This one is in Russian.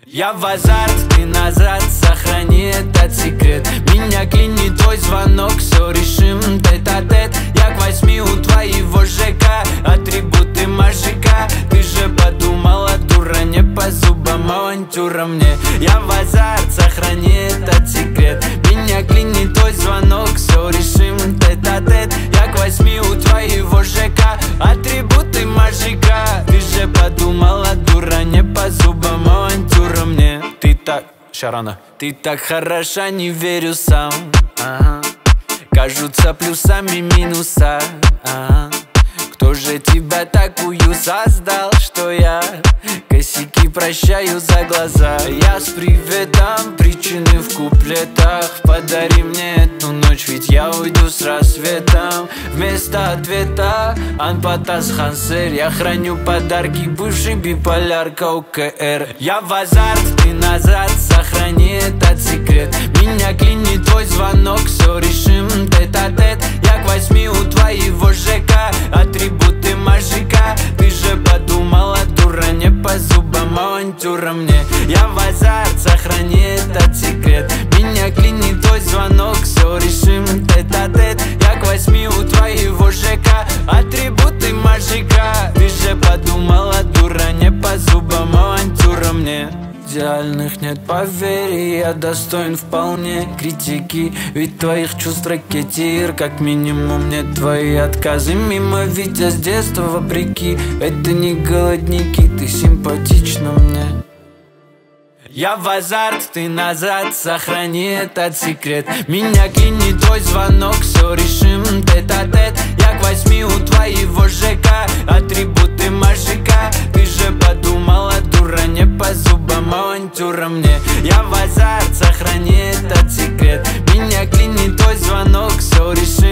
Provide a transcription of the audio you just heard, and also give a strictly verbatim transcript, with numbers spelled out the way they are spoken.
Я в азарт, ты назад, сохрани этот секрет. Меня клинит твой звонок, все решим тет-а-тет. Я к восьми у твоего ЖК, атрибуты мажика. Ты же подумала, дура, не по зубам авантюра мне. Я в азарт, сохрани этот секрет. Меня клинит твой звонок, все решим тет-а-тет. Я к восьми у твоего ЖК, атрибуты мажика. Ты же подумала, дура, не по зубам авантюра мне. Ты так... Шарана. Ты так хороша, не верю сам, ага. Кажутся плюсами минуса, ага. Кто же тебя такую создал, что я косяки прощаю за глаза? Я с приветом, причины в куплетах. Подари мне эту ночь, ведь я уйду с рассветом. Вместо ответа Анпатас Хансер. Я храню подарки, бывший биполярка УКР. Я в азарт, ты назад, сохрани этот секрет. Меня клинит твой звонок, все решим тет-а-тет. Я к восьми у твоего ЖК, атрибуты мажика. Ты же подумала, дура, не по зубам авантюра мне. Я в азарт, сохрани этот секрет. Меня клинит твой звонок, все решим тет-а-тет. Я к восьми у твоего ЖК, атрибуты мажика. Ты же подумала, дура, не по зубам авантюра мне. Идеальных нет, поверь, я достоин вполне критики. Ведь твоих чувств ракетир, как минимум нет твои отказы мимо. Ведь я с детства вопреки, это не голодники, ты симпатична мне. Я в азарт, ты назад, сохрани этот секрет. Меня клинит твой звонок, все решим тет-а-тет. Я к восьми у твоего ЖК, атрибуты мажика. Ты же подумала, дура, не по зубам авантюра мне. Я в азарт, сохрани этот секрет. Меня клинит твой звонок, все решим